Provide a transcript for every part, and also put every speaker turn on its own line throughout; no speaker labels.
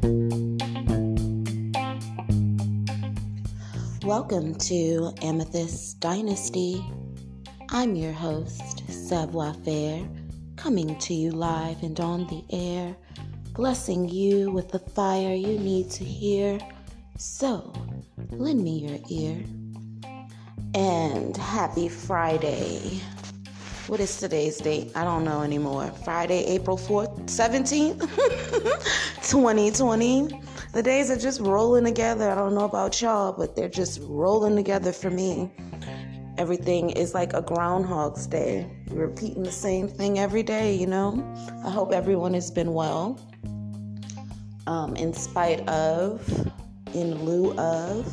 Welcome to Amethyst Dynasty. I'm your host, Savoir Faire, coming to you live and on the air, blessing you with the fire you need to hear. So, lend me your ear. And happy Friday. What is today's date? I don't know anymore. Friday, April 4th, 17th, 2020. The days are just rolling together. I don't know about y'all, but they're just rolling together for me. Everything is like a Groundhog's Day. You're repeating the same thing every day, you know? I hope everyone has been well. In spite of, in lieu of,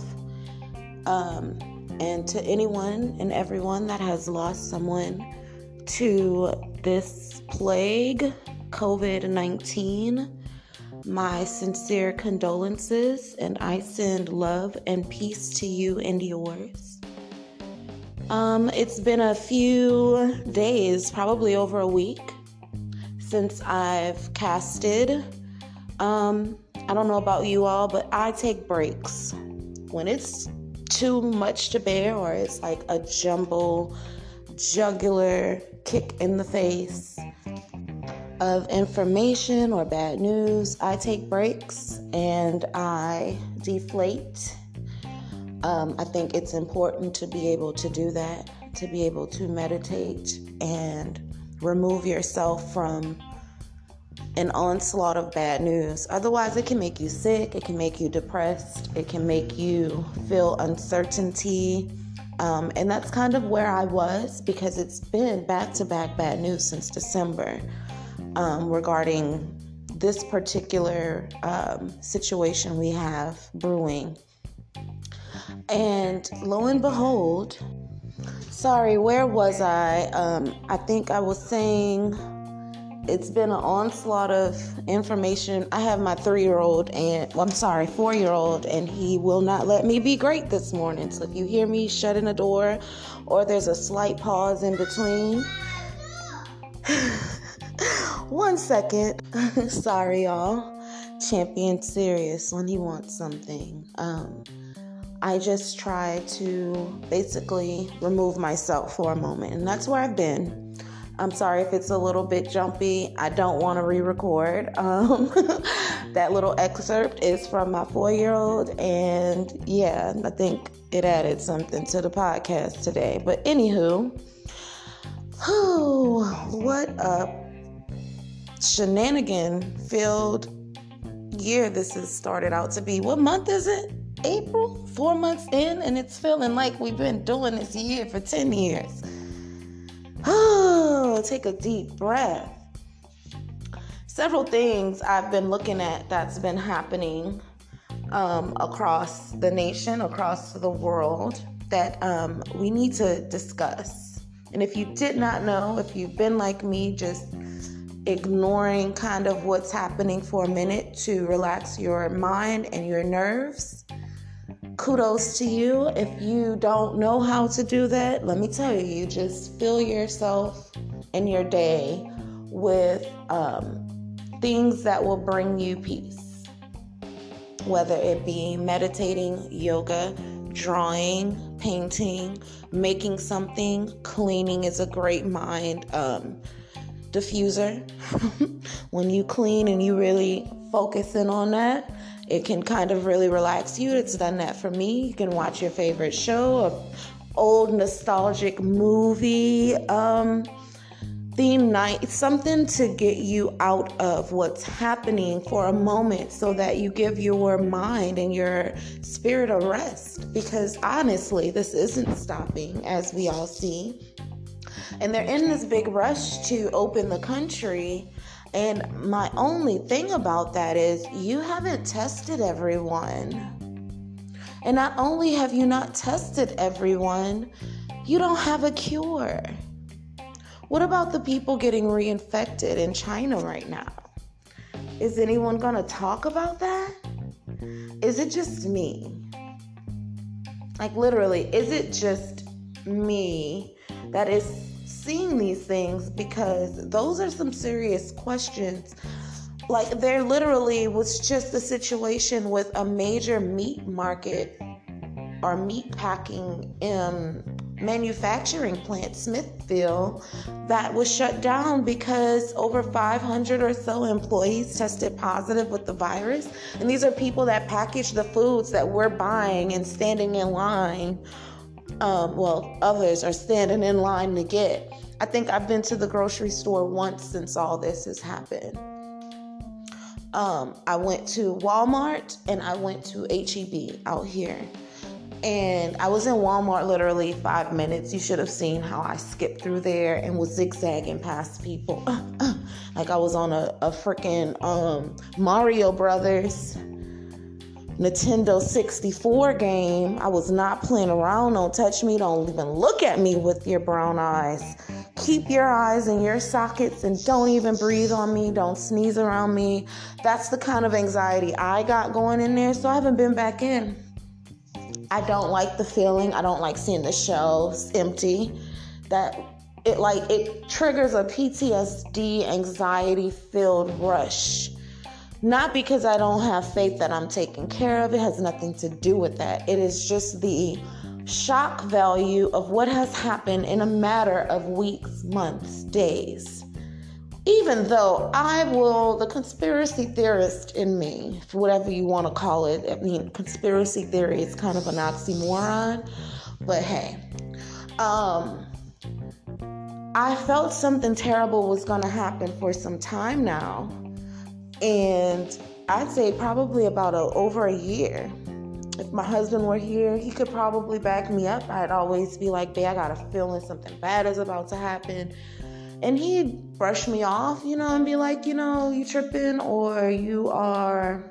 and to anyone and everyone that has lost someone to this plague, COVID-19, my sincere condolences, and I send love and peace to you and yours. It's been a few days, probably over a week, since I've casted. I don't know about you all, but I take breaks. When it's too much to bear, or it's like a jugular kick in the face of information or bad news, I take breaks and I deflate. I think it's important to be able to do that, to be able to meditate and remove yourself from an onslaught of bad news. Otherwise, it can make you sick, it can make you depressed, it can make you feel uncertainty. And that's kind of where I was, because it's been back-to-back bad news since December regarding this particular situation we have brewing. And lo and behold, where was I? I think I was saying it's been an onslaught of information. I have my 4-year-old, and he will not let me be great this morning. So if you hear me shutting a door or there's a slight pause in between, 1 second. Sorry, y'all. Champion serious when he wants something. I just try to basically remove myself for a moment, and that's where I've been. I'm sorry if it's a little bit jumpy. I don't want to re-record. That little excerpt is from my 4-year-old, and yeah, I think it added something to the podcast today. But anywho, what a shenanigan-filled year this has started out to be. What month is it? April? 4 months in, and it's feeling like we've been doing this year for 10 years. Take a deep breath. Several things I've been looking at that's been happening across the nation, across the world, that we need to discuss. And if you did not know, if you've been like me, just ignoring kind of what's happening for a minute to relax your mind and your nerves, kudos to you. If you don't know how to do that, let me tell you, you just fill yourself and your day with things that will bring you peace. Whether it be meditating, yoga, drawing, painting, making something, cleaning is a great mind diffuser. When you clean and you really focus in on that, it can kind of really relax you. It's done that for me. You can watch your favorite show, an old nostalgic movie, theme night, something to get you out of what's happening for a moment so that you give your mind and your spirit a rest. Because honestly, this isn't stopping, as we all see. And they're in this big rush to open the country. And my only thing about that is you haven't tested everyone. And not only have you not tested everyone, you don't have a cure. What about the people getting reinfected in China right now? Is anyone going to talk about that? Is it just me? Like literally, is it just me that is seeing these things? Because those are some serious questions Like, there literally was just a situation with a major meat market or meat packing manufacturing plant, Smithville, that was shut down because over 500 or so employees tested positive with the virus. And these are people that package the foods that we're buying and standing in line. Others are standing in line to get. I think I've been to the grocery store once since all this has happened. I went to Walmart and I went to HEB out here. And I was in Walmart literally 5 minutes. You should have seen how I skipped through there and was zigzagging past people. Like I was on a freaking Mario Brothers Nintendo 64 game. I was not playing around. Don't touch me. Don't even look at me with your brown eyes. Keep your eyes in your sockets and don't even breathe on me. Don't sneeze around me. That's the kind of anxiety I got going in there. So I haven't been back in. I don't like the feeling. I don't like seeing the shelves empty. That it triggers a PTSD, anxiety-filled rush. Not because I don't have faith that I'm taken care of. It has nothing to do with that. It is just the shock value of what has happened in a matter of weeks, months, days. Even though the conspiracy theorist in me, whatever you want to call it, I mean, conspiracy theory is kind of an oxymoron, but hey, I felt something terrible was going to happen for some time now, and I'd say probably about over a year. If my husband were here, he could probably back me up. I'd always be like, babe, I got a feeling something bad is about to happen. And he'd brush me off, and be like, you tripping, or you are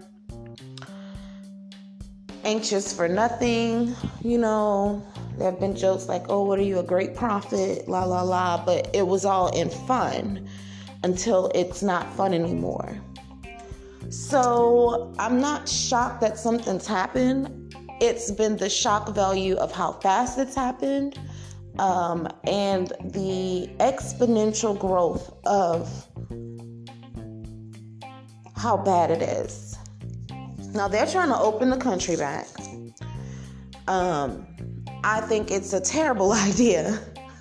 anxious for nothing. There have been jokes like, oh, what are you, a great prophet, la, la, la. But it was all in fun until it's not fun anymore. So I'm not shocked that something's happened. It's been the shock value of how fast it's happened. And the exponential growth of how bad it is. Now they're trying to open the country back. I think it's a terrible idea.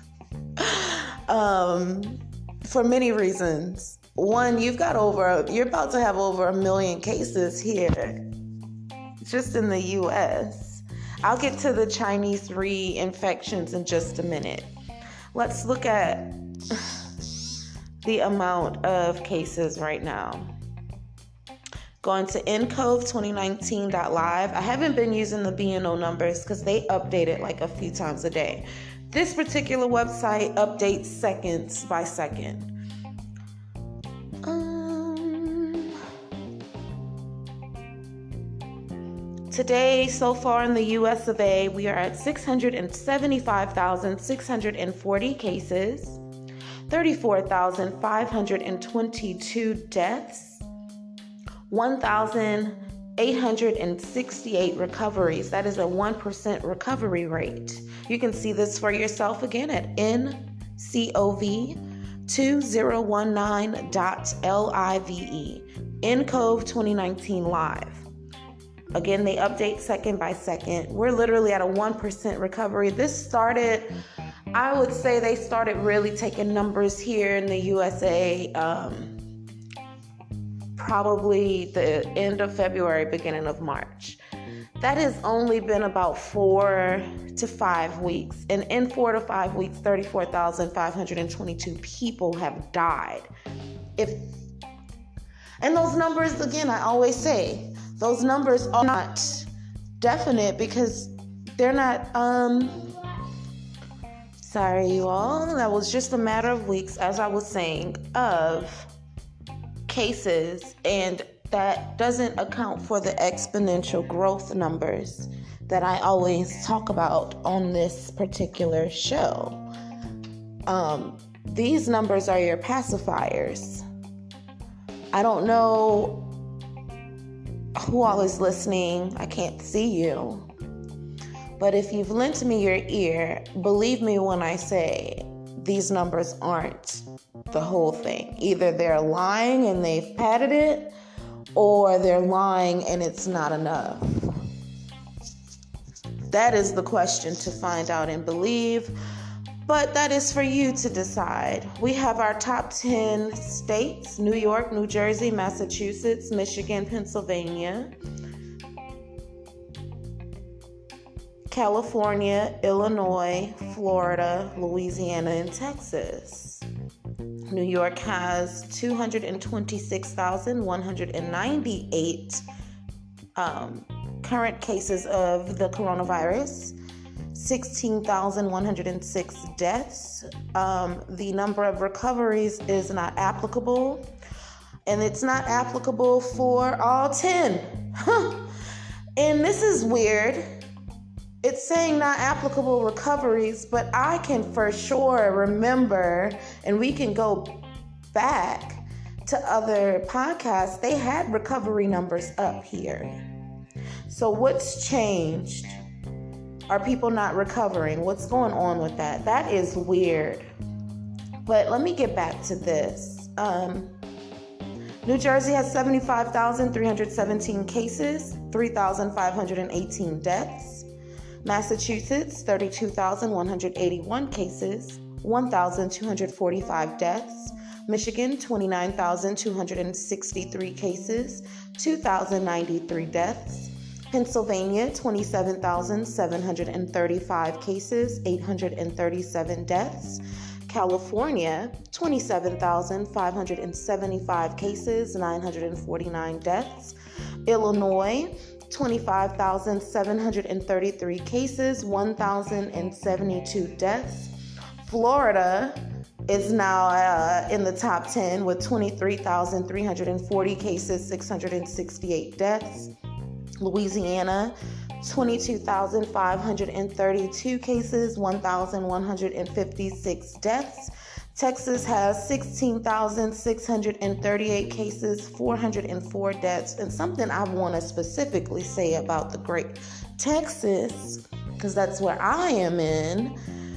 For many reasons. One, you're about to have over 1 million cases here, just in the U.S. I'll get to the Chinese reinfections in just a minute. Let's look at the amount of cases right now. Going to ncov2019.live. I haven't been using the BNO numbers because they update it like a few times a day. This particular website updates seconds by second. Today, so far in the US of A, we are at 675,640 cases, 34,522 deaths, 1,868 recoveries. That is a 1% recovery rate. You can see this for yourself again at ncov2019.live. ncov 2019 live. Again, they update second by second. We're literally at a 1% recovery. This started, I would say they started really taking numbers here in the USA probably the end of February, beginning of March. That has only been about 4 to 5 weeks. And in 4 to 5 weeks, 34,522 people have died. And those numbers, again, I always say, those numbers are not definite because they're not, sorry you all, that was just a matter of weeks, as I was saying, of cases, and that doesn't account for the exponential growth numbers that I always talk about on this particular show. These numbers are your pacifiers. I don't know who all is listening. I can't see you. But if you've lent me your ear, believe me when I say these numbers aren't the whole thing. Either they're lying and they've padded it, or they're lying and it's not enough. That is the question to find out and believe. But that is for you to decide. We have our top 10 states: New York, New Jersey, Massachusetts, Michigan, Pennsylvania, California, Illinois, Florida, Louisiana, and Texas. New York has 226,198 current cases of the coronavirus, 16,106 deaths. The number of recoveries is not applicable, and it's not applicable for all 10. And this is weird. It's saying not applicable recoveries, but I can for sure remember, and we can go back to other podcasts, they had recovery numbers up here. So what's changed? Are people not recovering? What's going on with that? That is weird. But let me get back to this. New Jersey has 75,317 cases, 3,518 deaths. Massachusetts, 32,181 cases, 1,245 deaths. Michigan, 29,263 cases, 2,093 deaths. Pennsylvania, 27,735 cases, 837 deaths. California, 27,575 cases, 949 deaths. Illinois, 25,733 cases, 1,072 deaths. Florida is now in the top 10 with 23,340 cases, 668 deaths. Louisiana, 22,532 cases, 1,156 deaths. Texas has 16,638 cases, 404 deaths. And something I want to specifically say about the great Texas, because that's where I am in,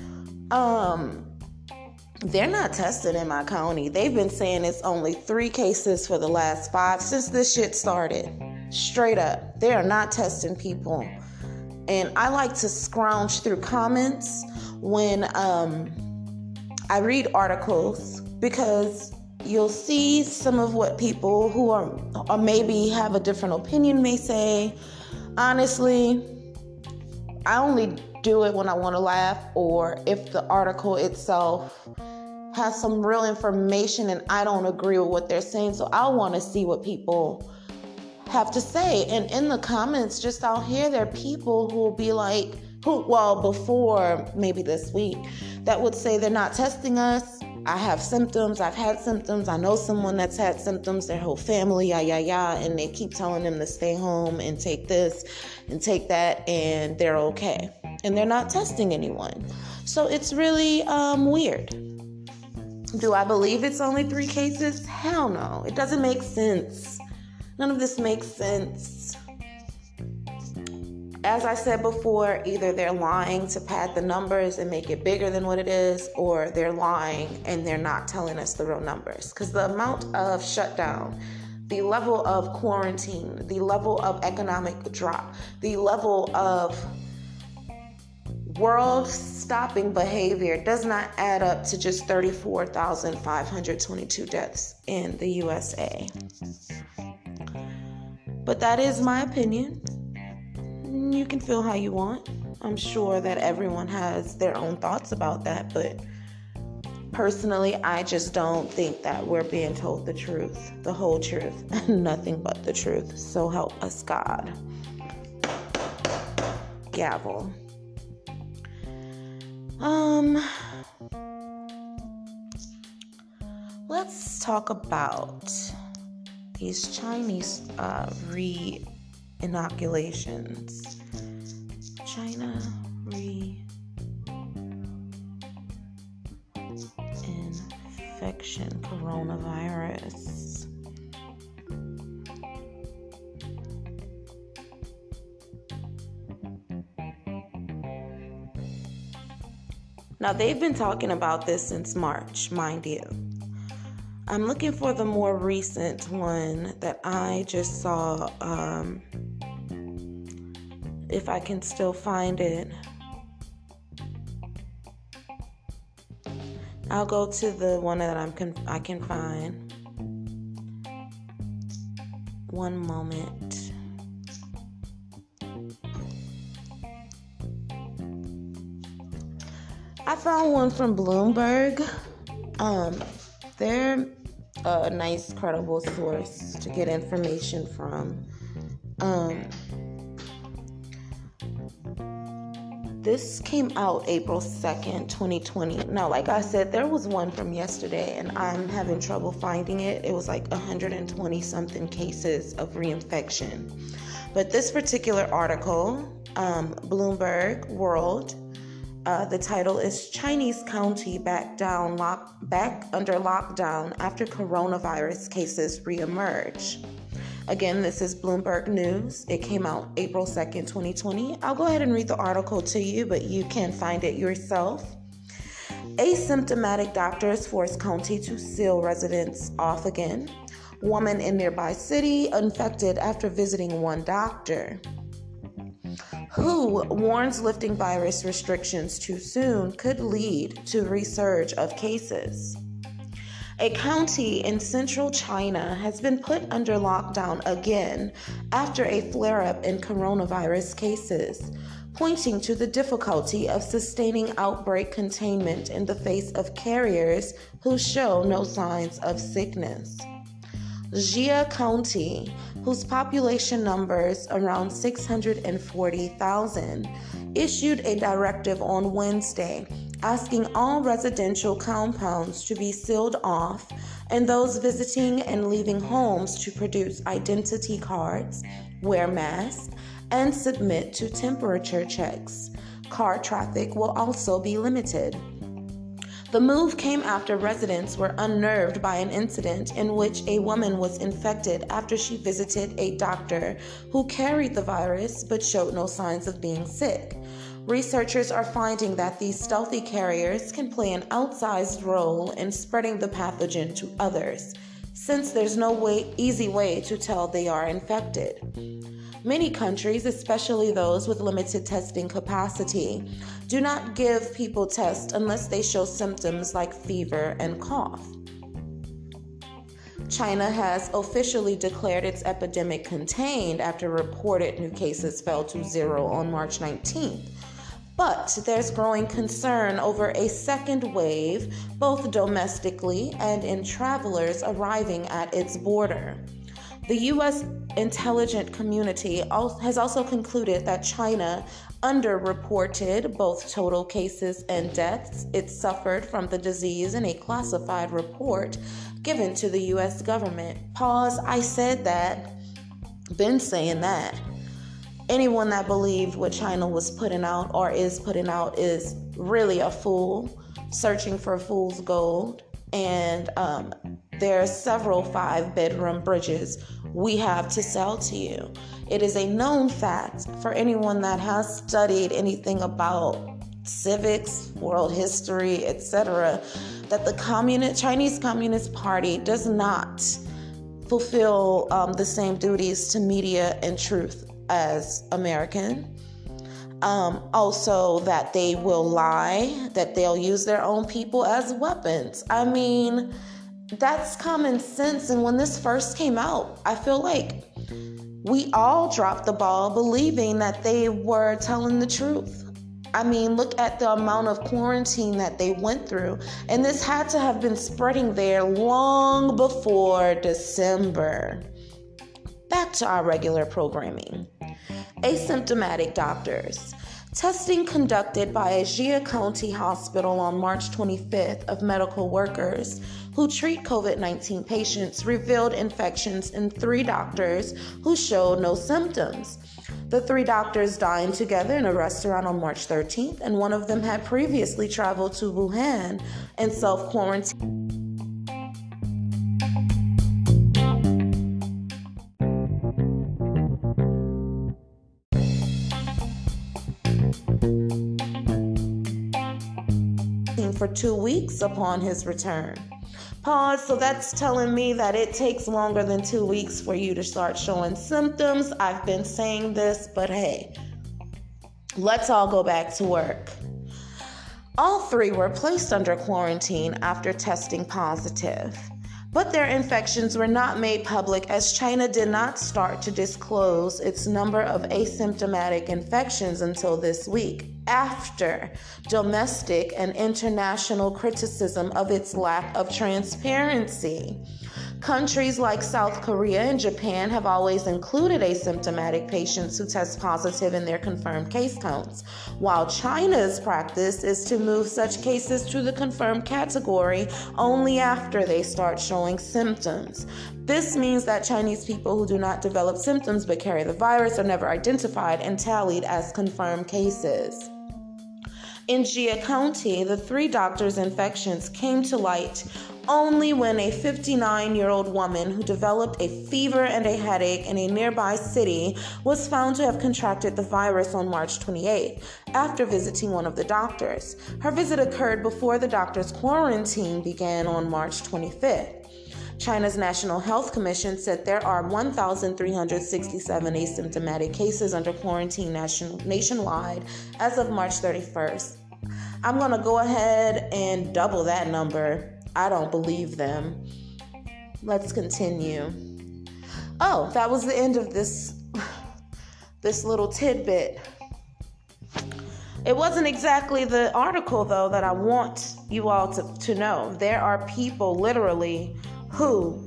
they're not testing in my county. They've been saying it's only 3 cases for the last 5 since this shit started. Straight up. They are not testing people. And I like to scrounge through comments when I read articles, because you'll see some of what people who are or maybe have a different opinion may say. Honestly, I only do it when I want to laugh, or if the article itself has some real information and I don't agree with what they're saying. So I want to see what people have to say. And in the comments just out here, there are people who will be like, before maybe this week, that would say they're not testing us. I have symptoms. I've had symptoms. I know someone that's had symptoms, their whole family, and they keep telling them to stay home and take this and take that, and they're okay. And they're not testing anyone. So it's really weird. Do I believe it's only 3 cases? Hell no. It doesn't make sense. None of this makes sense. As I said before, either they're lying to pad the numbers and make it bigger than what it is, or they're lying and they're not telling us the real numbers. Because the amount of shutdown, the level of quarantine, the level of economic drop, the level of world-stopping behavior does not add up to just 34,522 deaths in the USA. But that is my opinion. You can feel how you want. I'm sure that everyone has their own thoughts about that, but personally, I just don't think that we're being told the truth, the whole truth, and nothing but the truth. So help us God. Gavel. Let's talk about these Chinese re-inoculations. China re-infection coronavirus. Now, they've been talking about this since March, mind you. I'm looking for the more recent one that I just saw, if I can still find it. I'll go to the one that I can find. One moment. I found one from Bloomberg. They're a nice, credible source to get information from. This came out April 2nd, 2020. Now, like I said, there was one from yesterday, and I'm having trouble finding it. It was like 120-something cases of reinfection. But this particular article, Bloomberg World, the title is Chinese County back under lockdown after coronavirus cases reemerge. Again, this is Bloomberg News. It came out April 2nd, 2020. I'll go ahead and read the article to you, but you can find it yourself. Asymptomatic doctors force county to seal residents off again. Woman in nearby city infected after visiting one doctor. WHO warns lifting virus restrictions too soon could lead to resurge of cases. A county in central China has been put under lockdown again after a flare-up in coronavirus cases, pointing to the difficulty of sustaining outbreak containment in the face of carriers who show no signs of sickness. Jia County, whose population numbers around 640,000, issued a directive on Wednesday asking all residential compounds to be sealed off and those visiting and leaving homes to produce identity cards, wear masks, and submit to temperature checks. Car traffic will also be limited. The move came after residents were unnerved by an incident in which a woman was infected after she visited a doctor who carried the virus but showed no signs of being sick. Researchers are finding that these stealthy carriers can play an outsized role in spreading the pathogen to others, since there's no easy way to tell they are infected. Many countries, especially those with limited testing capacity, do not give people tests unless they show symptoms like fever and cough. China has officially declared its epidemic contained after reported new cases fell to 0 on March 19th. But there's growing concern over a second wave, both domestically and in travelers arriving at its border. The U.S. intelligence community has also concluded that China underreported both total cases and deaths it suffered from the disease in a classified report given to the U.S. government. Pause, I said that, been saying that. Anyone that believed what China was putting out or is putting out is really a fool, searching for fool's gold. And there are several 5-bedroom bridges we have to sell to you. It is a known fact for anyone that has studied anything about civics, world history, etc., that the Chinese Communist Party does not fulfill the same duties to media and truth as American. Also that they will lie, that they'll use their own people as weapons. I mean, that's common sense. And when this first came out, I feel like we all dropped the ball believing that they were telling the truth. I mean, look at the amount of quarantine that they went through. And this had to have been spreading there long before December. Back to our regular programming. Asymptomatic doctors. Testing conducted by a Jia County hospital on March 25th of medical workers who treat COVID-19 patients revealed infections in 3 doctors who showed no symptoms. The 3 doctors dined together in a restaurant on March 13th, and one of them had previously traveled to Wuhan and self-quarantined. For 2 weeks upon his return. Pause. So that's telling me that it takes longer than 2 weeks for you to start showing symptoms. I've been saying this, but hey, let's all go back to work. All 3 were placed under quarantine after testing positive, but their infections were not made public as China did not start to disclose its number of asymptomatic infections until this week, after domestic and international criticism of its lack of transparency. Countries like South Korea and Japan have always included asymptomatic patients who test positive in their confirmed case counts, while China's practice is to move such cases to the confirmed category only after they start showing symptoms. This means that Chinese people who do not develop symptoms but carry the virus are never identified and tallied as confirmed cases. In Jia County, the 3 doctors' infections came to light only when a 59-year-old woman who developed a fever and a headache in a nearby city was found to have contracted the virus on March 28 after visiting one of the doctors. Her visit occurred before the doctor's quarantine began on March 25th. China's National Health Commission said there are 1,367 asymptomatic cases under quarantine nationwide as of March 31st. I'm going to go ahead and double that number. I don't believe them. Let's continue. Oh, that was the end of this little tidbit. It wasn't exactly the article, though, that I want you all to know. There are people literally who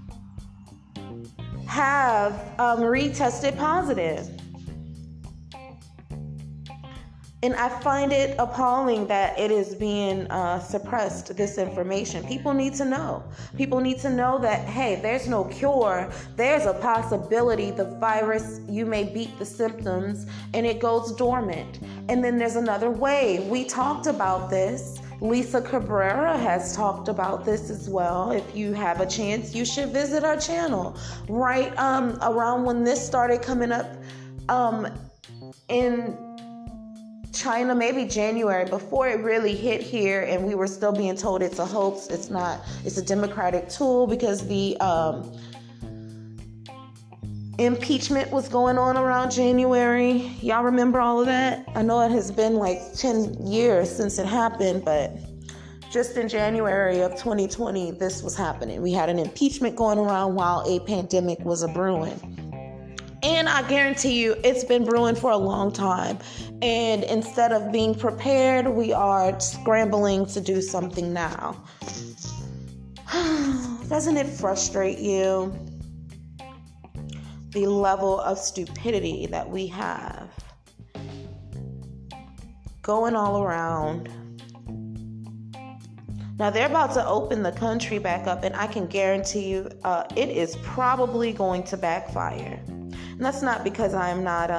have retested positive. And I find it appalling that it is being suppressed, this information. People need to know. People need to know that, hey, there's no cure. There's a possibility the virus, you may beat the symptoms and it goes dormant. And then there's another way. We talked about this. Lisa Cabrera has talked about this as well. If you have a chance, you should visit our channel. Right around when this started coming up in China, maybe January, before it really hit here and we were still being told it's a hoax, it's not, it's a democratic tool, because the impeachment was going on around January. Y'all remember all of that? I know it has been like 10 years since it happened, but just in January of 2020, this was happening. We had an impeachment going around while a pandemic was a brewing. And I guarantee you, it's been brewing for a long time. And instead of being prepared, we are scrambling to do something now. Doesn't it frustrate you? The level of stupidity that we have going all around. Now, they're about to open the country back up, and I can guarantee you it is probably going to backfire. And that's not because I'm not,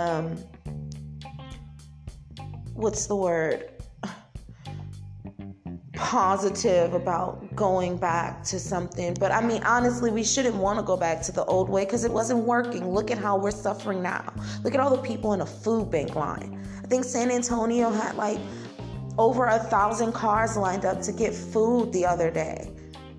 positive about going back to something. But I mean, honestly, we shouldn't want to go back to the old way because it wasn't working. Look at how we're suffering now. Look at all the people in a food bank line. I think San Antonio had like over 1,000 cars lined up to get food the other day.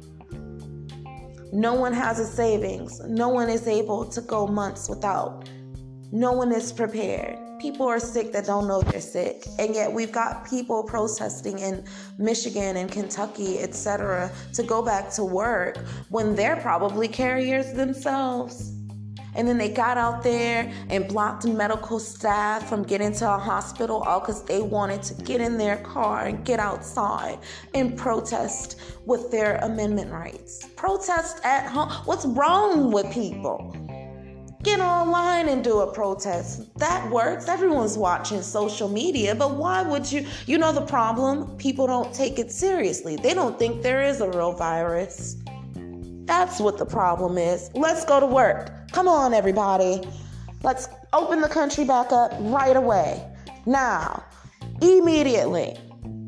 No one has a savings. No one is able to go months without. No one is prepared. People are sick that don't know they're sick. And yet we've got people protesting in Michigan and Kentucky, etc., to go back to work when they're probably carriers themselves. And then they got out there and blocked medical staff from getting to a hospital all because they wanted to get in their car and get outside and protest with their amendment rights. Protest at home. What's wrong with people? Get online and do a protest. That works. Everyone's watching social media, but why would you? You know the problem? People don't take it seriously. They don't think there is a real virus. That's what the problem is. Let's go to work. Come on, everybody. Let's open the country back up right away. Now, immediately.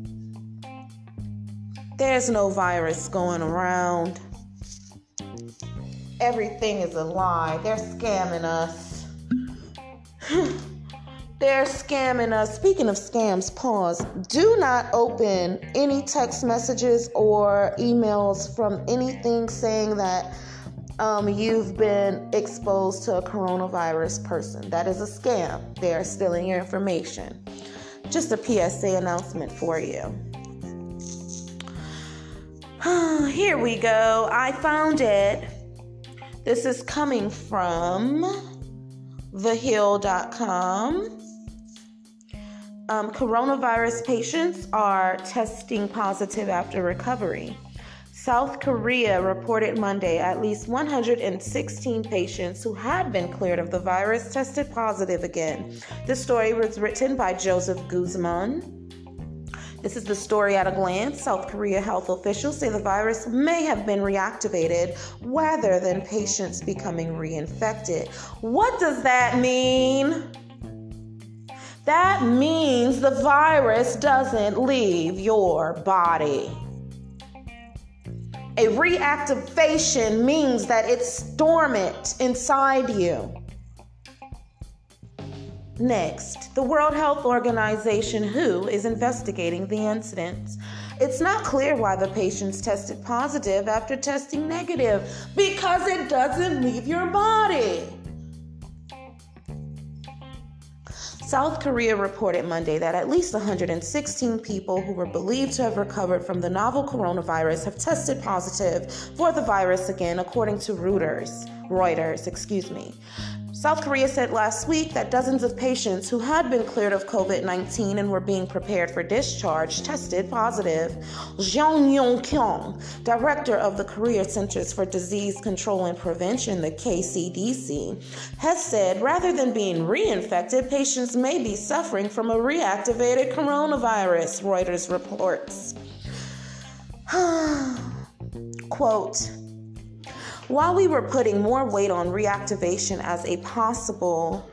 There's no virus going around. Everything is a lie. They're scamming us. They're scamming us. Speaking of scams, pause. Do not open any text messages or emails from anything saying that you've been exposed to a coronavirus person. That is a scam. They are stealing your information. Just a PSA announcement for you. Here we go. I found it. This is coming from thehill.com. Coronavirus patients are testing positive after recovery. South Korea reported Monday at least 116 patients who had been cleared of the virus tested positive again. This story was written by Joseph Guzman. This is the story at a glance. South Korea health officials say the virus may have been reactivated rather than patients becoming reinfected. What does that mean? That means the virus doesn't leave your body. A reactivation means that it's dormant inside you. Next, the World Health Organization, WHO, is investigating the incident. It's not clear why the patients tested positive after testing negative, because it doesn't leave your body. South Korea reported Monday that at least 116 people who were believed to have recovered from the novel coronavirus have tested positive for the virus again, according to Reuters. South Korea said last week that dozens of patients who had been cleared of COVID-19 and were being prepared for discharge tested positive. Jeong Yong-kyung, director of the Korea Centers for Disease Control and Prevention, the KCDC, has said rather than being reinfected, patients may be suffering from a reactivated coronavirus, Reuters reports. Quote, while we were putting more weight on reactivation as a possible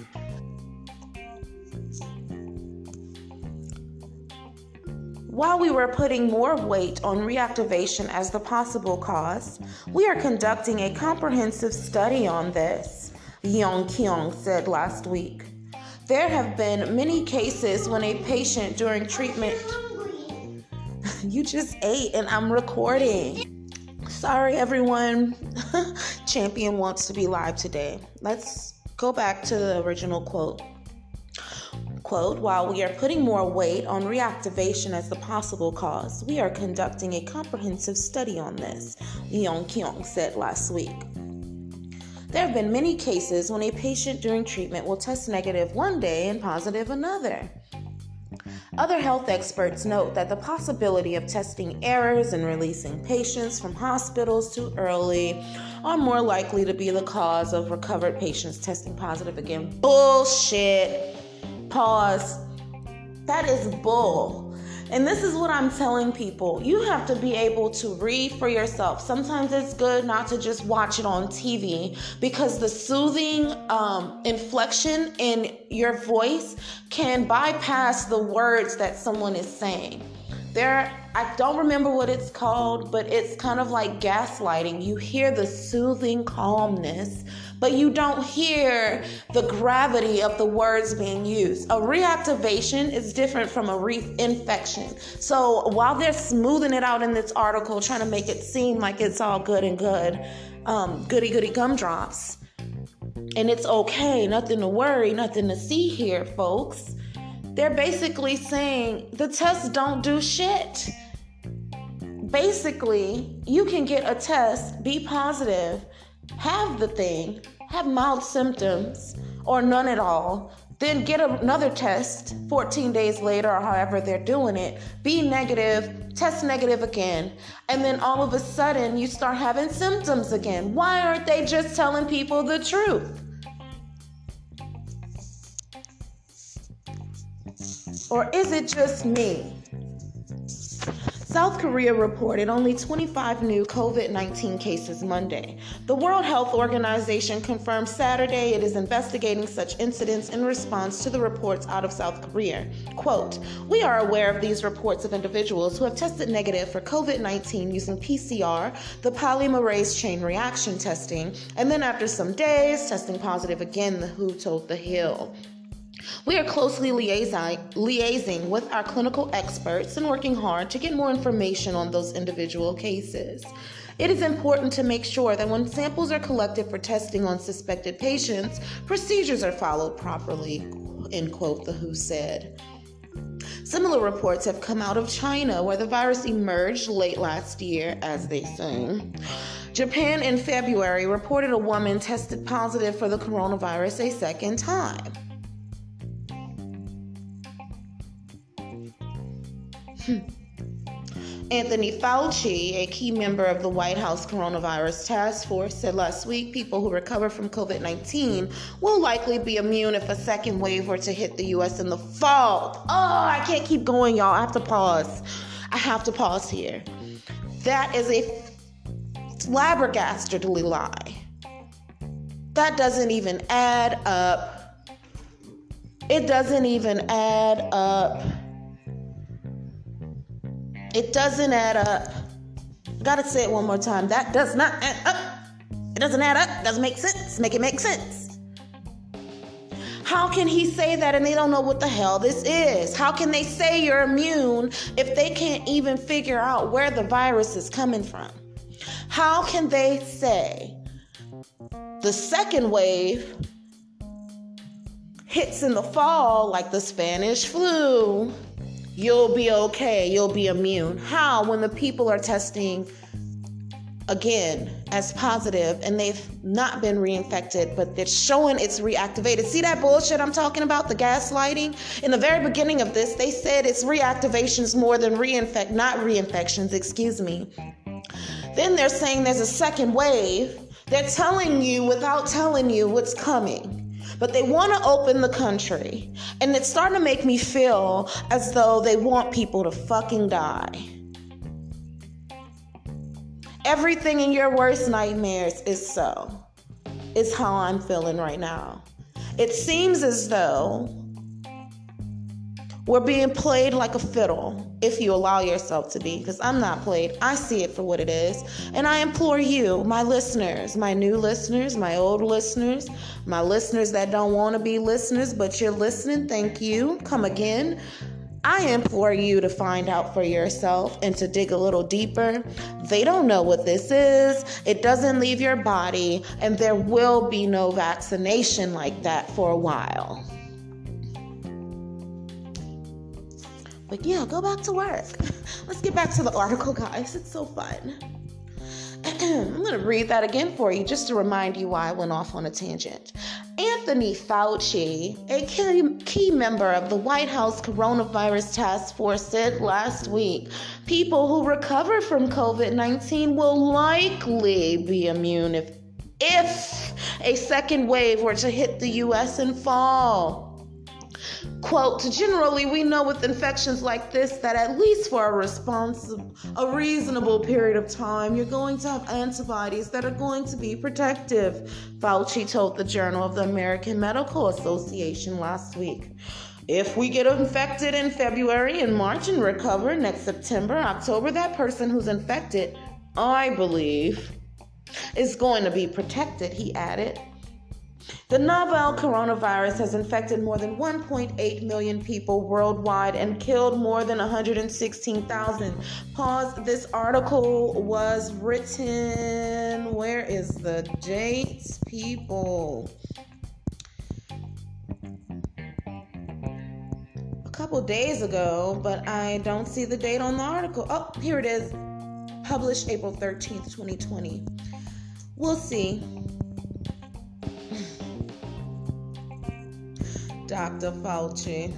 cause, we are conducting a comprehensive study on this, Yong-kyung said last week. There have been many cases when a patient during treatment... You just ate and I'm recording. Sorry, everyone. Champion wants to be live today. Let's go back to the original quote. Quote, while we are putting more weight on reactivation as the possible cause, we are conducting a comprehensive study on this, Yong-kyung said last week. There have been many cases when a patient during treatment will test negative one day and positive another. Other health experts note that the possibility of testing errors and releasing patients from hospitals too early are more likely to be the cause of recovered patients testing positive again. Bullshit. Pause. That is bull. And this is what I'm telling people. You have to be able to read for yourself. Sometimes it's good not to just watch it on TV, because the soothing inflection in your voice can bypass the words that someone is saying. I don't remember what it's called, but it's kind of like gaslighting. You hear the soothing calmness, but you don't hear the gravity of the words being used. A reactivation is different from a reinfection. So while they're smoothing it out in this article, trying to make it seem like it's all good and good, goody gumdrops, and it's okay, nothing to worry, nothing to see here, folks. They're basically saying the tests don't do shit. Basically, you can get a test, be positive, have the thing, have mild symptoms, or none at all, then get another test 14 days later or however they're doing it, be negative, test negative again, and then all of a sudden you start having symptoms again. Why aren't they just telling people the truth? Or is it just me? South Korea reported only 25 new COVID-19 cases Monday. The World Health Organization confirmed Saturday it is investigating such incidents in response to the reports out of South Korea. Quote, we are aware of these reports of individuals who have tested negative for COVID-19 using PCR, the polymerase chain reaction testing, and then after some days, testing positive again, the WHO told The Hill. We are closely liaising with our clinical experts and working hard to get more information on those individual cases. It is important to make sure that when samples are collected for testing on suspected patients, procedures are followed properly, end quote, the WHO said. Similar reports have come out of China, where the virus emerged late last year, as they say. Japan in February reported a woman tested positive for the coronavirus a second time. Anthony Fauci, a key member of the White House Coronavirus Task Force, said last week people who recover from COVID-19 will likely be immune if a second wave were to hit the U.S. in the fall. Oh, I can't keep going, y'all. I have to pause here. That is a flabbergastedly lie. That doesn't even add up. It doesn't even add up. It doesn't add up. I gotta say it one more time. That does not add up. It doesn't add up. Doesn't make sense. Make it make sense. How can he say that and they don't know what the hell this is? How can they say you're immune if they can't even figure out where the virus is coming from? How can they say the second wave hits in the fall like the Spanish flu? You'll be okay, you'll be immune. How, when the people are testing again as positive and they've not been reinfected, but they're showing it's reactivated? See that bullshit I'm talking about, the gaslighting? In the very beginning of this, they said it's reactivations more than not reinfections, excuse me. Then they're saying there's a second wave. They're telling you without telling you what's coming. But they want to open the country. And it's starting to make me feel as though they want people to fucking die. Everything in your worst nightmares is how I'm feeling right now. It seems as though we're being played like a fiddle, if you allow yourself to be, because I'm not played. I see it for what it is. And I implore you, my listeners, my new listeners, my old listeners, my listeners that don't want to be listeners, but you're listening, thank you. Come again. I implore you to find out for yourself and to dig a little deeper. They don't know what this is. It doesn't leave your body, and there will be no vaccination like that for a while. But yeah, go back to work. Let's get back to the article, guys. It's so fun. I'm going to read that again for you just to remind you why I went off on a tangent. Anthony Fauci, a key member of the White House Coronavirus Task Force, said last week people who recover from COVID-19 will likely be immune if a second wave were to hit the U.S. in fall. Quote, generally, we know with infections like this that at least for a reasonable period of time, you're going to have antibodies that are going to be protective, Fauci told the Journal of the American Medical Association last week. If we get infected in February and March and recover next September, October, that person who's infected, I believe, is going to be protected, he added. The novel coronavirus has infected more than 1.8 million people worldwide and killed more than 116,000. Pause. This article was written, where is the date, people? A couple days ago, but I don't see the date on the article. Oh, here it is. Published April 13th, 2020. We'll see. Dr. Fauci.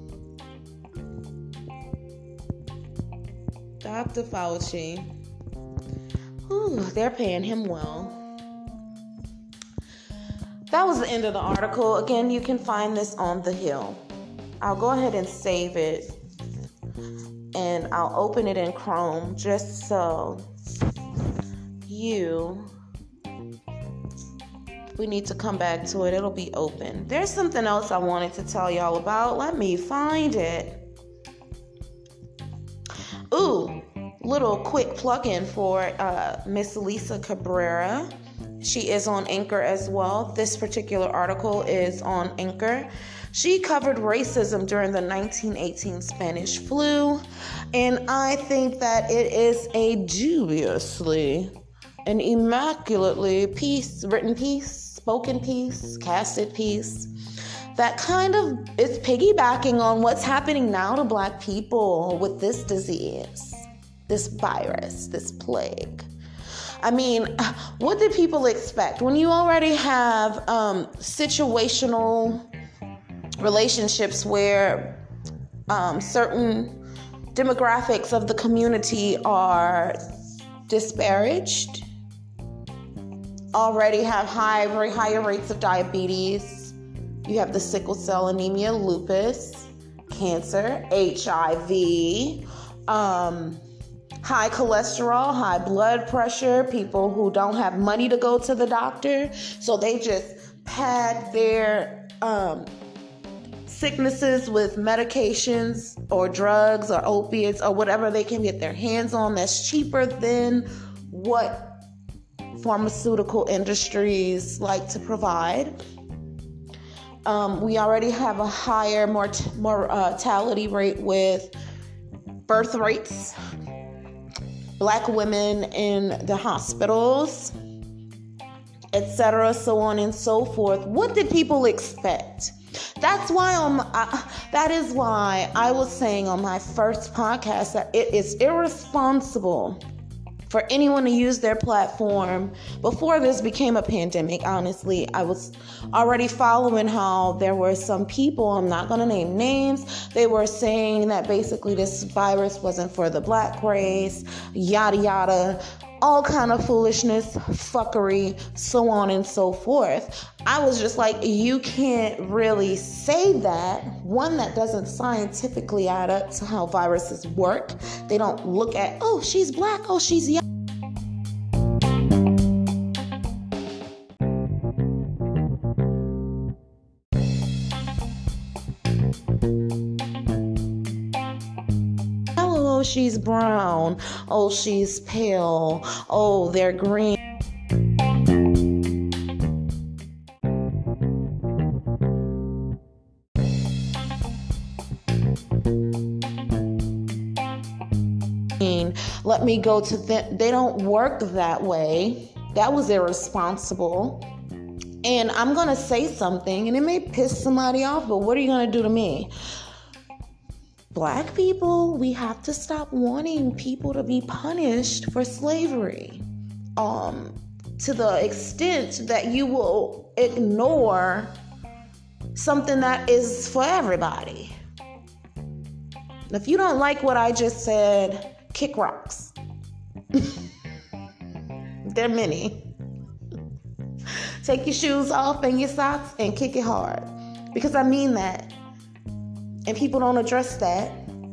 Dr. Fauci. Ooh, they're paying him well. That was the end of the article. Again, you can find this on The Hill. I'll go ahead and save it. And I'll open it in Chrome just so we need to come back to it. It'll be open. There's something else I wanted to tell y'all about. Let me find it. Ooh, little quick plug-in for Miss Lisa Cabrera. She is on Anchor as well. This particular article is on Anchor. She covered racism during the 1918 Spanish flu, and I think that it is a dubiously and immaculately written piece, spoken piece, casted piece that kind of is piggybacking on what's happening now to Black people with this disease, this virus, this plague. I mean, what did people expect? When you already have situational relationships where certain demographics of the community are disparaged, already have very higher rates of diabetes. You have the sickle cell anemia, lupus, cancer, HIV, high cholesterol, high blood pressure, people who don't have money to go to the doctor, so they just pad their sicknesses with medications or drugs or opiates or whatever they can get their hands on that's cheaper than what pharmaceutical industries like to provide. We already have a higher mortality rate with birth rates, Black women in the hospitals, etc., so on and so forth. What did people expect? That is why I was saying on my first podcast that it is irresponsible for anyone to use their platform. Before this became a pandemic, honestly, I was already following how there were some people, I'm not going to name names, they were saying that basically this virus wasn't for the Black race, yada yada, all kind of foolishness, fuckery, so on and so forth. I was just like, you can't really say that. One, that doesn't scientifically add up to how viruses work. They don't look at, oh, she's Black, oh, she's young. Oh, she's brown. Oh, she's pale. Oh, they're green. Let me go to them. They don't work that way. That was irresponsible. And I'm going to say something, and it may piss somebody off, but what are you going to do to me? Black people, we have to stop wanting people to be punished for slavery. To the extent that you will ignore something that is for everybody. If you don't like what I just said, kick rocks. There are many. Take your shoes off and your socks and kick it hard. Because I mean that. And people don't address that.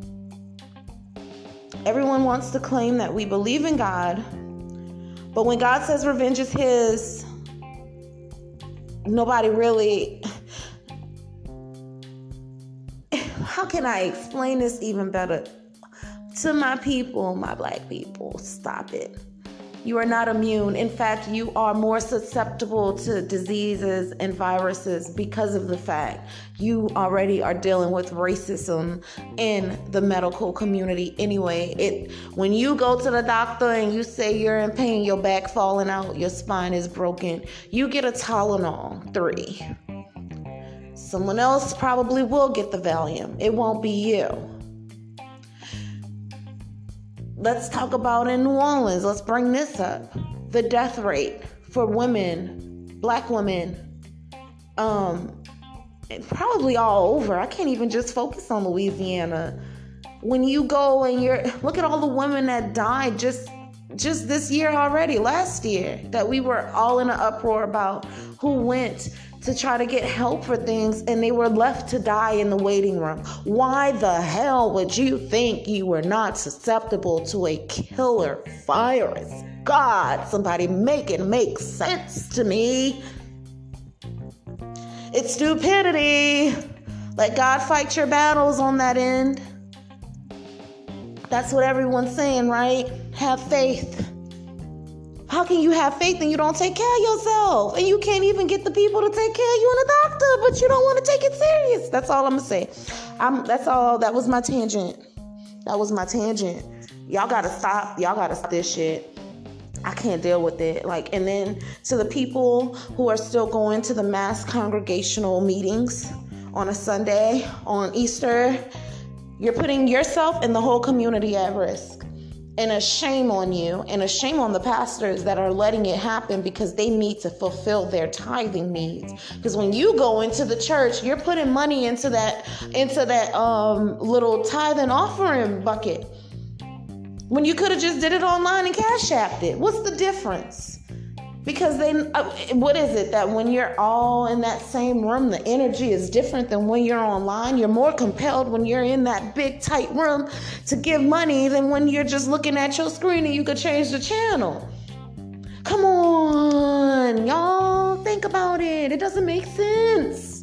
Everyone wants to claim that we believe in God. But when God says revenge is his, nobody really... How can I explain this even better? To my people, my Black people, stop it. You are not immune. In fact, you are more susceptible to diseases and viruses because of the fact you already are dealing with racism in the medical community anyway. When you go to the doctor and you say you're in pain, your back falling out, your spine is broken, you get a Tylenol 3. Someone else probably will get the Valium. It won't be you. Let's talk about in New Orleans. Let's bring this up. The death rate for women, Black women, probably all over. I can't even just focus on Louisiana. When you go and look at all the women that died just this year already, last year, that we were all in an uproar about, who went to try to get help for things and they were left to die in the waiting room. Why the hell would you think you were not susceptible to a killer virus? God, somebody make it make sense to me. It's stupidity. Let God fight your battles on that end. That's what everyone's saying, right? Have faith. how can you have faith and you don't take care of yourself? And you can't even get the people to take care of you and a doctor, but you don't want to take it serious. That's all I'm going to say. That's all. That was my tangent. Y'all got to stop. Y'all got to stop this shit. I can't deal with it. Like, and then to the people who are still going to the mass congregational meetings on a Sunday, on Easter, you're putting yourself and the whole community at risk. And a shame on you, and a shame on the pastors that are letting it happen because they need to fulfill their tithing needs. Because when you go into the church, you're putting money into that little tithe and offering bucket, when you could have just did it online and cash apped it. What's the difference? Because what is it that when you're all in that same room, the energy is different than when you're online? You're more compelled when you're in that big, tight room to give money than when you're just looking at your screen and you could change the channel. Come on, y'all. Think about it. It doesn't make sense.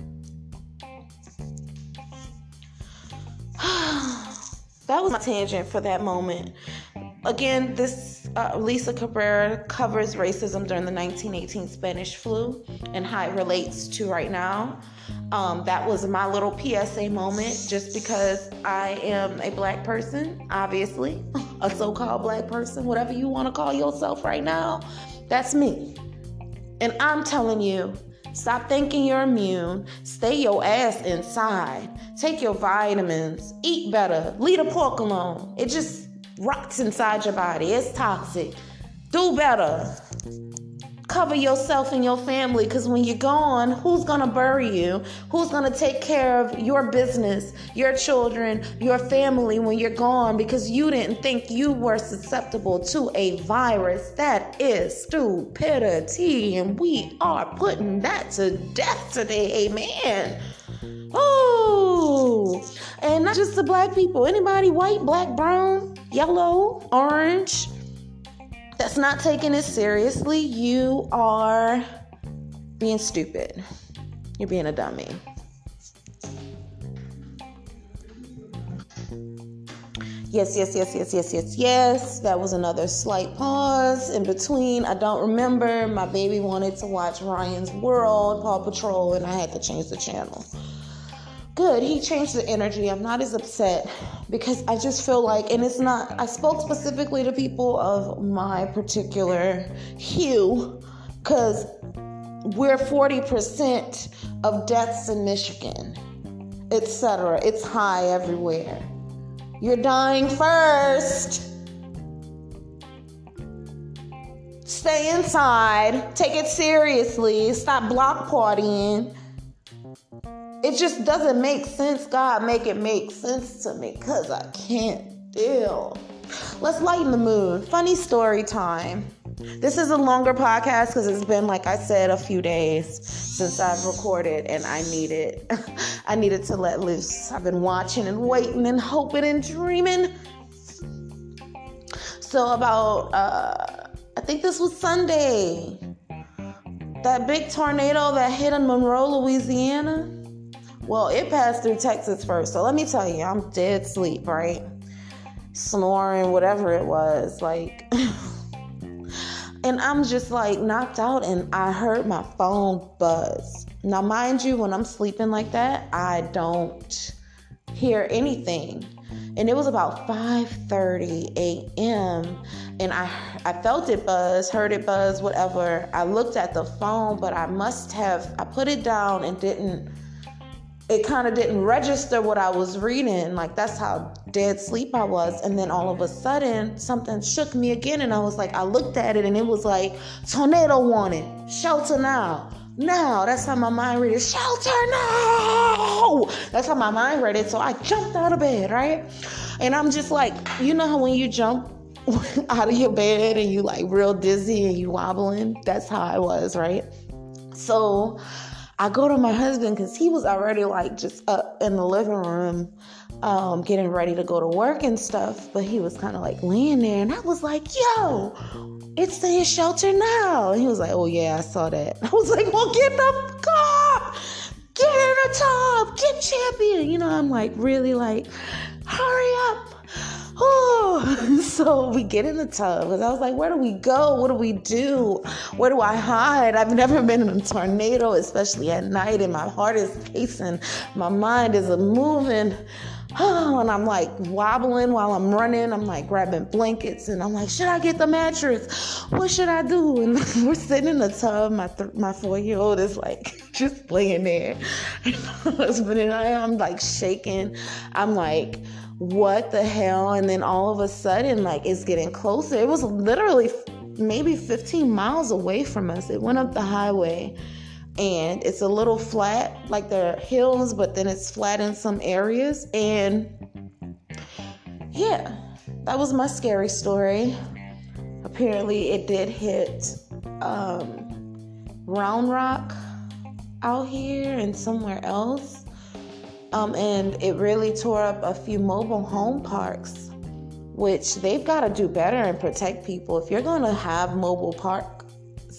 That was my tangent for that moment. Again, this Lisa Cabrera covers racism during the 1918 Spanish flu and how it relates to right now. That was my little PSA moment, just because I am a black person, obviously, a so-called black person, whatever you want to call yourself right now. That's me. And I'm telling you, stop thinking you're immune. Stay your ass inside. Take your vitamins. Eat better. Leave the pork alone. It just rots inside your body. It's toxic. Do better. Cover yourself and your family, because when you're gone, who's going to bury you? Who's going to take care of your business, your children, your family when you're gone, because you didn't think you were susceptible to a virus? That is stupidity, and we are putting that to death today. Amen. Oh, and not just the black people. Anybody white, black, brown, yellow, orange, that's not taking it seriously, you are being stupid. You're being a dummy. Yes. That was another slight pause in between. I don't remember. My baby wanted to watch Ryan's World, Paw Patrol, and I had to change the channel. Good, he changed the energy. I'm not as upset, because I just feel like, and it's not, I spoke specifically to people of my particular hue, because we're 40% of deaths in Michigan, etc. It's high everywhere. You're dying first. Stay inside. Take it seriously. Stop block partying. It just doesn't make sense. God, make it make sense to me, because I can't deal. Let's lighten the mood. Funny story time. This is a longer podcast because it's been, like I said, a few days since I've recorded, and I needed to let loose. I've been watching and waiting and hoping and dreaming. So about, I think this was Sunday, that big tornado that hit in Monroe, Louisiana. Well, it passed through Texas first. So let me tell you, I'm dead asleep, right? Snoring, whatever it was, like, and I'm just like knocked out, and I heard my phone buzz. Now, mind you, when I'm sleeping like that, I don't hear anything. And it was about 5:30 a.m. and I felt it buzz, heard it buzz, whatever. I looked at the phone, but I put it down and it kind of didn't register what I was reading. Like, that's how dead sleep I was. And then all of a sudden, something shook me again. And I was like, I looked at it, and it was like, tornado warning, shelter now. Now, that's how my mind read it. Shelter now! That's how my mind read it. So I jumped out of bed, right? And I'm just like, you know how when you jump out of your bed and you like real dizzy and you wobbling? That's how I was, right? So I go to my husband, because he was already like just up in the living room, getting ready to go to work and stuff. But he was kind of like laying there, and I was like, yo, it's saying shelter now. And he was like, oh yeah, I saw that. I was like, well, get the car, get in the tub, get champion. You know, I'm like, really like, hurry up. Oh, So we get in the tub because I was like, where do we go? What do we do? Where do I hide? I've never been in a tornado, especially at night, and my heart is pacing. My mind is moving. Oh, and I'm like wobbling while I'm running. I'm like grabbing blankets, and I'm like, should I get the mattress? What should I do? And we're sitting in the tub. My 4-year-old is like just laying there. And my husband and I'm like shaking. I'm like, what the hell? And then all of a sudden, like, it's getting closer. It was literally maybe 15 miles away from us. It went up the highway. And it's a little flat, like there are hills, but then it's flat in some areas. And yeah, that was my scary story. Apparently it did hit Round Rock out here and somewhere else. And it really tore up a few mobile home parks, which they've got to do better and protect people. If you're going to have mobile parks,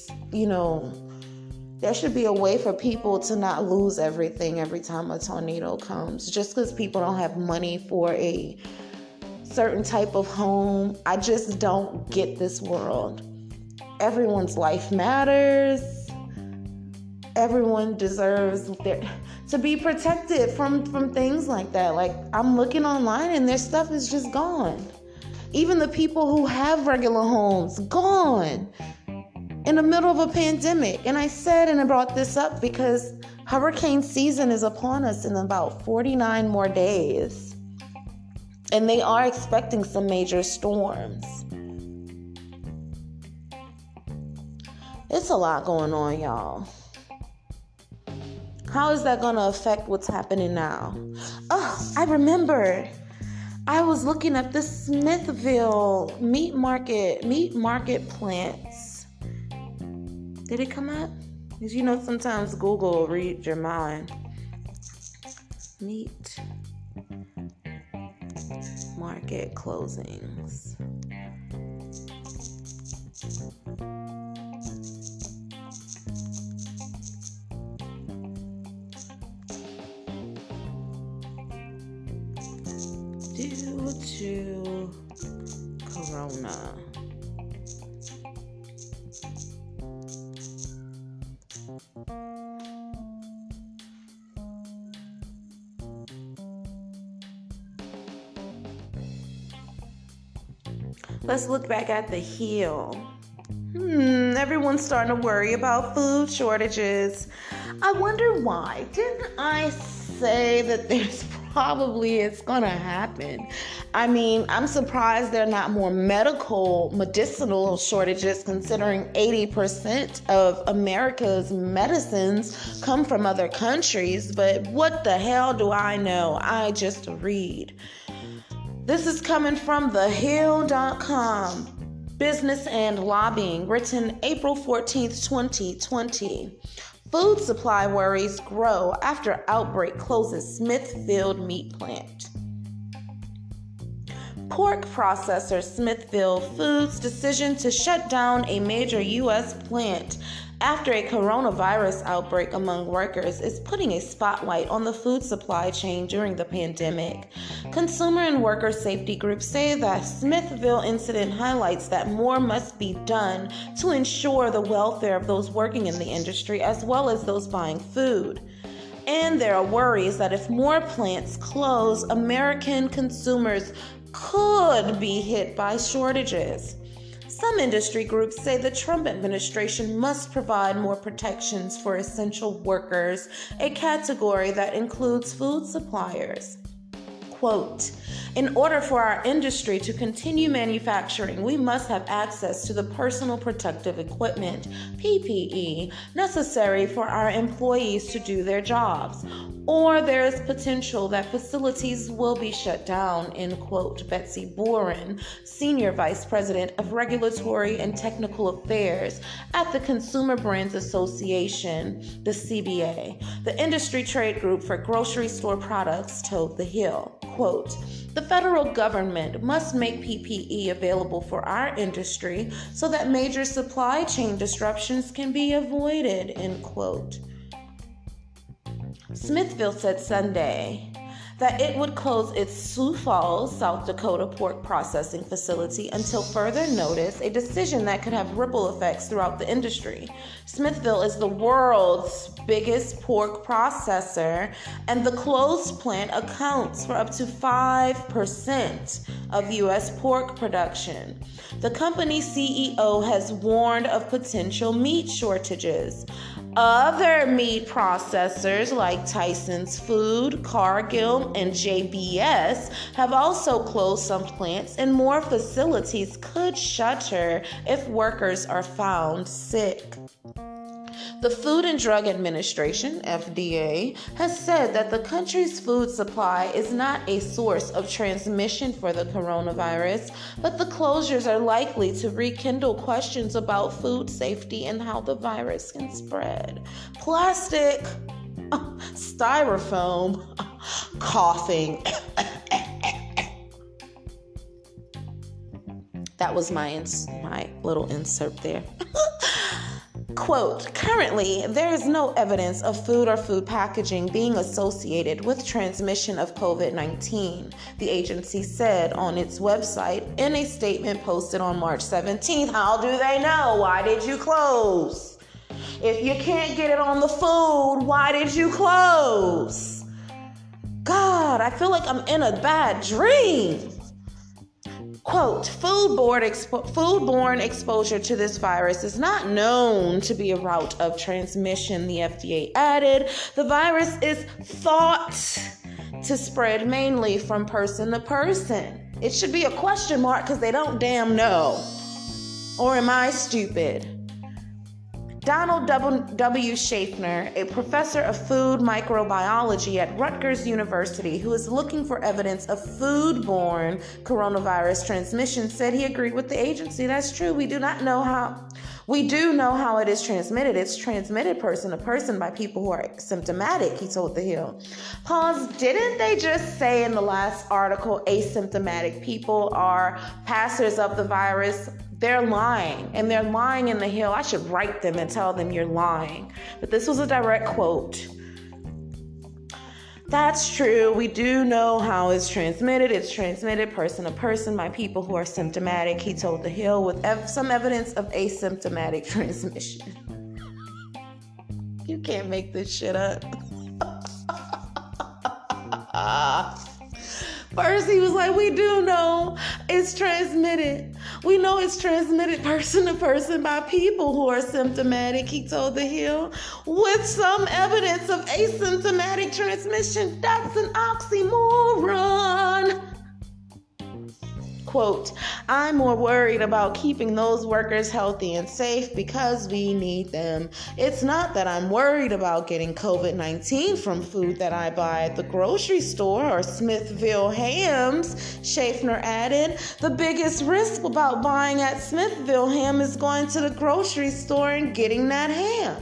there should be a way for people to not lose everything every time a tornado comes. Just because people don't have money for a certain type of home, I just don't get this world. Everyone's life matters. Everyone deserves to be protected from things like that. Like, I'm looking online and their stuff is just gone. Even the people who have regular homes, gone. In the middle of a pandemic. And I said, and I brought this up because hurricane season is upon us in about 49 more days. And they are expecting some major storms. It's a lot going on, y'all. How is that going to affect what's happening now? Oh, I remember. I was looking at the Smithville meat market plants. Did it come up? Because sometimes Google will read your mind. Meat market closings. Due to Corona. Let's look back at the Hill. Everyone's starting to worry about food shortages. I wonder why. Didn't I say that it's going to happen? I mean, I'm surprised there are not more medicinal shortages, considering 80% of America's medicines come from other countries. But what the hell do I know? I just read. This is coming from thehill.com. Business and Lobbying, written April 14th, 2020. Food supply worries grow after outbreak closes Smithfield meat plant. Pork processor Smithfield Foods' decision to shut down a major U.S. plant after a coronavirus outbreak among workers is putting a spotlight on the food supply chain during the pandemic. Consumer and worker safety groups say that Smithville incident highlights that more must be done to ensure the welfare of those working in the industry as well as those buying food. And there are worries that if more plants close, American consumers could be hit by shortages. Some industry groups say the Trump administration must provide more protections for essential workers, a category that includes food suppliers. Quote, in order for our industry to continue manufacturing, we must have access to the personal protective equipment, PPE, necessary for our employees to do their jobs, or there is potential that facilities will be shut down, end quote. Betsy Boren, Senior Vice President of Regulatory and Technical Affairs at the Consumer Brands Association, the CBA, the industry trade group for grocery store products, told The Hill. Quote, the federal government must make PPE available for our industry so that major supply chain disruptions can be avoided, end quote. Smithville said Sunday that it would close its Sioux Falls, South Dakota pork processing facility until further notice, a decision that could have ripple effects throughout the industry. Smithville is the world's biggest pork processor, and the closed plant accounts for up to 5% of U.S. pork production. The company's CEO has warned of potential meat shortages. Other meat processors like Tyson's Food, Cargill, and JBS have also closed some plants, and more facilities could shutter if workers are found sick. The Food and Drug Administration, FDA, has said that the country's food supply is not a source of transmission for the coronavirus, but the closures are likely to rekindle questions about food safety and how the virus can spread. Plastic, styrofoam, coughing. That was my little insert there. Quote, currently, there is no evidence of food or food packaging being associated with transmission of COVID-19, the agency said on its website in a statement posted on March 17th. How do they know? Why did you close? If you can't get it on the food, why did you close? God, I feel like I'm in a bad dream. Quote, foodborne exposure to this virus is not known to be a route of transmission, the FDA added. The virus is thought to spread mainly from person to person. It should be a question mark because they don't damn know. Or am I stupid? Donald W. Schaffner, a professor of food microbiology at Rutgers University who is looking for evidence of foodborne coronavirus transmission, said he agreed with the agency. That's true. We do know how it is transmitted. It's transmitted person to person by people who are symptomatic, he told The Hill. Pause. Didn't they just say in the last article asymptomatic people are passers of the virus? They're lying, and they're lying in The Hill. I should write them and tell them you're lying. But this was a direct quote. That's true. We do know how it's transmitted. It's transmitted person to person by people who are symptomatic, he told The Hill, with some evidence of asymptomatic transmission. You can't make this shit up. First, he was like, we do know it's transmitted. We know it's transmitted person to person by people who are symptomatic, he told The Hill, with some evidence of asymptomatic transmission. That's an oxymoron. Quote, I'm more worried about keeping those workers healthy and safe because we need them. It's not that I'm worried about getting COVID-19 from food that I buy at the grocery store or Smithville hams, Schaffner added. The biggest risk about buying at Smithville ham is going to the grocery store and getting that ham.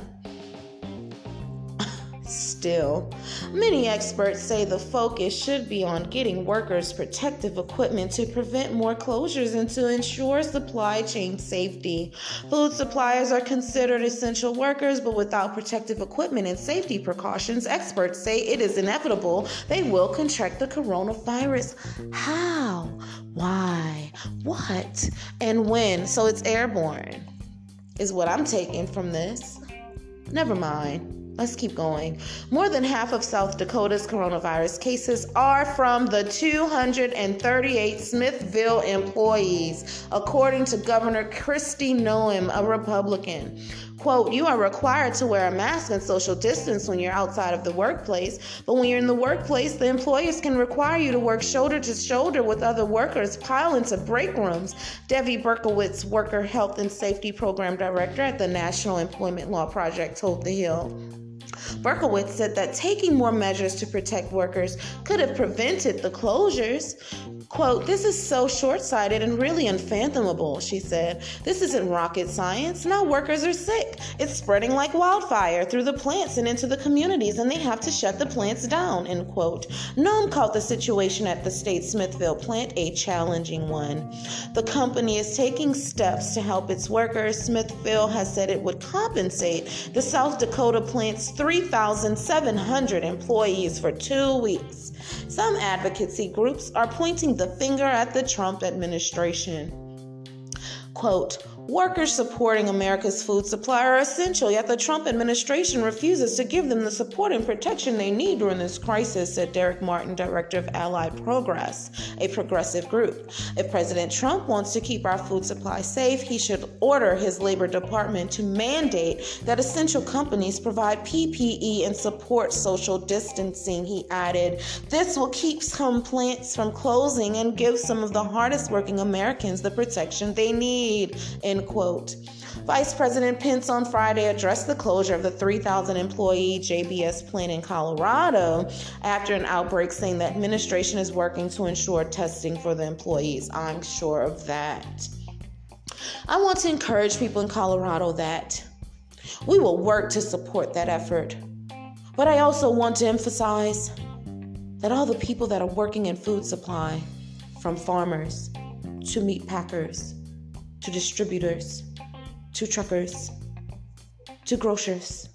Still, many experts say the focus should be on getting workers protective equipment to prevent more closures and to ensure supply chain safety. Food suppliers are considered essential workers, but without protective equipment and safety precautions, experts say it is inevitable they will contract the coronavirus. How? Why? What? And when? So it's airborne, is what I'm taking from this. Never mind. Let's keep going. More than half of South Dakota's coronavirus cases are from the 238 Smithville employees, according to Governor Kristi Noem, a Republican. Quote, you are required to wear a mask and social distance when you're outside of the workplace, but when you're in the workplace, the employers can require you to work shoulder to shoulder with other workers, pile into break rooms. Debbie Berkowitz, Worker Health and Safety Program Director at the National Employment Law Project, told The Hill. Berkowitz said that taking more measures to protect workers could have prevented the closures. Quote, this is so short-sighted and really unfathomable, she said. This isn't rocket science. Now workers are sick. It's spreading like wildfire through the plants and into the communities, and they have to shut the plants down, end quote. Noem called the situation at the state Smithville plant a challenging one. The company is taking steps to help its workers. Smithville has said it would compensate the South Dakota plant's 3,000 3,700 employees for 2 weeks. Some advocacy groups are pointing the finger at the Trump administration. Quote, workers supporting America's food supply are essential, yet the Trump administration refuses to give them the support and protection they need during this crisis, said Derek Martin, director of Allied Progress, a progressive group. If President Trump wants to keep our food supply safe, he should order his Labor Department to mandate that essential companies provide PPE and support social distancing, he added. This will keep some plants from closing and give some of the hardest working Americans the protection they need, end quote. Vice President Pence on Friday addressed the closure of the 3,000 employee JBS plant in Colorado after an outbreak, saying the administration is working to ensure testing for the employees. I'm sure of that. I want to encourage people in Colorado that we will work to support that effort. But I also want to emphasize that all the people that are working in food supply, from farmers to meat packers, to distributors, to truckers, to grocers,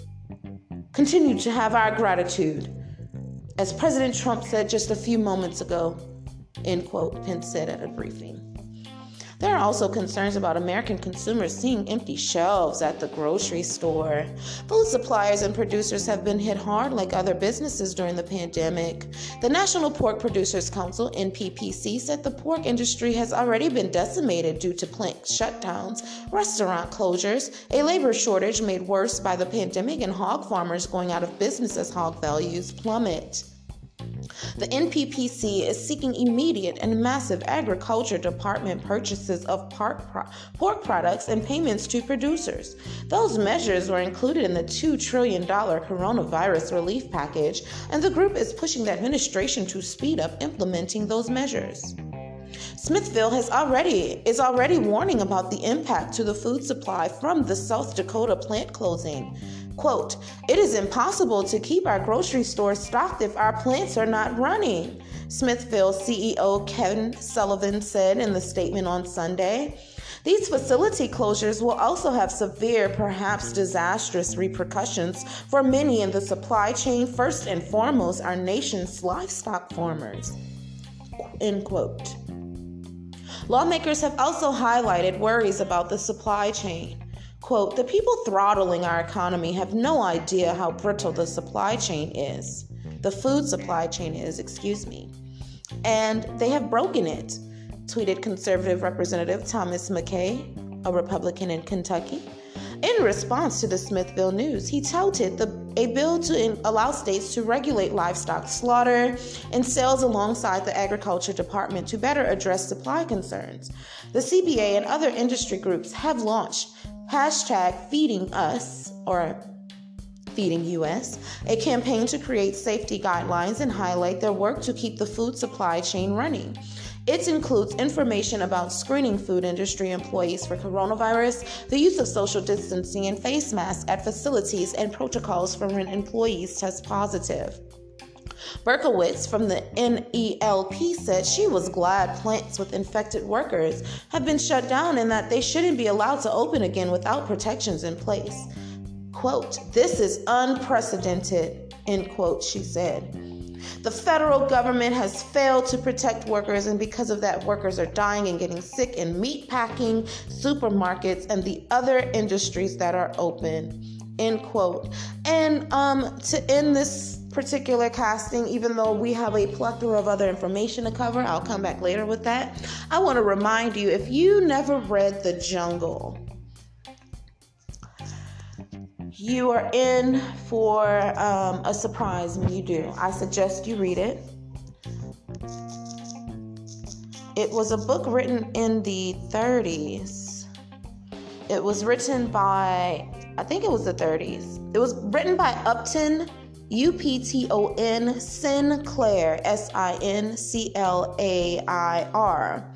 continue to have our gratitude. As President Trump said just a few moments ago, end quote, Pence said at a briefing. There are also concerns about American consumers seeing empty shelves at the grocery store. Food suppliers and producers have been hit hard like other businesses during the pandemic. The National Pork Producers Council, NPPC, said the pork industry has already been decimated due to plant shutdowns, restaurant closures, a labor shortage made worse by the pandemic, and hog farmers going out of business as hog values plummet. The NPPC is seeking immediate and massive Agriculture Department purchases of pork products and payments to producers. Those measures were included in the $2 trillion coronavirus relief package, and the group is pushing the administration to speed up implementing those measures. Smithville is already warning about the impact to the food supply from the South Dakota plant closing. Quote, it is impossible to keep our grocery stores stocked if our plants are not running, Smithville CEO Kevin Sullivan said in the statement on Sunday. These facility closures will also have severe, perhaps disastrous repercussions for many in the supply chain, first and foremost our nation's livestock farmers, end quote. Lawmakers have also highlighted worries about the supply chain. Quote, the people throttling our economy have no idea how brittle the supply chain is. The food supply chain is, and they have broken it, tweeted conservative Representative Thomas McKay, a Republican in Kentucky. In response to the Smithville news, he touted a bill to allow states to regulate livestock slaughter and sales alongside the Agriculture Department to better address supply concerns. The CBA and other industry groups have launched #FeedingUs, or Feeding US, a campaign to create safety guidelines and highlight their work to keep the food supply chain running. It includes information about screening food industry employees for coronavirus, the use of social distancing and face masks at facilities, and protocols for when employees test positive. Berkowitz from the NELP said she was glad plants with infected workers have been shut down and that they shouldn't be allowed to open again without protections in place. Quote, this is unprecedented, end quote, she said. The federal government has failed to protect workers, and because of that, workers are dying and getting sick in meat packing, supermarkets, and the other industries that are open, end quote. And to end this particular casting, even though we have a plethora of other information to cover, I'll come back later with that. I want to remind you, if you never read The Jungle, you are in for a surprise when you do. I suggest you read it. It was a book written in the 30s. It was written by, I think it was the 30s. It was written by Upton, Upton Sinclair, Sinclair.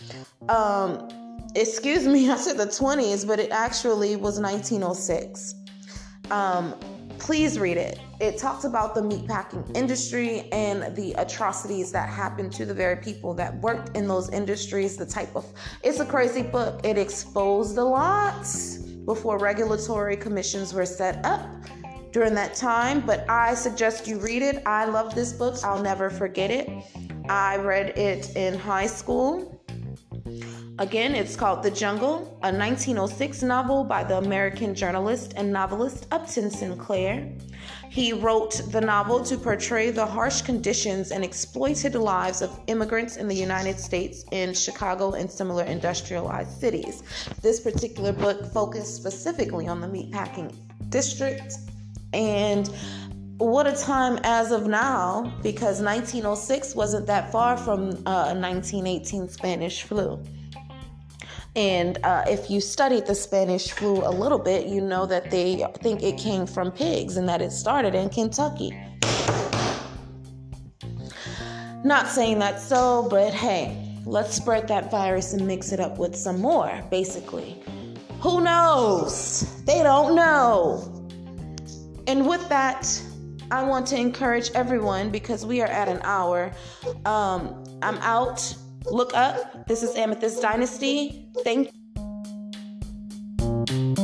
Excuse me, I said the 20s, but it actually was 1906. Please read it. It talks about the meatpacking industry and the atrocities that happened to the very people that worked in those industries. It's a crazy book. It exposed a lot before regulatory commissions were set up. during that time, but I suggest you read it. I love this book. I'll never forget it. I read it in high school. Again, it's called The Jungle, a 1906 novel by the American journalist and novelist Upton Sinclair. He wrote the novel to portray the harsh conditions and exploited lives of immigrants in the United States in Chicago and similar industrialized cities. This particular book focused specifically on the meatpacking district, and what a time as of now, because 1906 wasn't that far from 1918 Spanish flu. And if you studied the Spanish flu a little bit, you know that they think it came from pigs and that it started in Kentucky. Not saying that's so, but hey, let's spread that virus and mix it up with some more, basically. Who knows? They don't know. And with that, I want to encourage everyone, because we are at an hour. I'm out. Look up. This is Amethyst Dynasty. Thank you.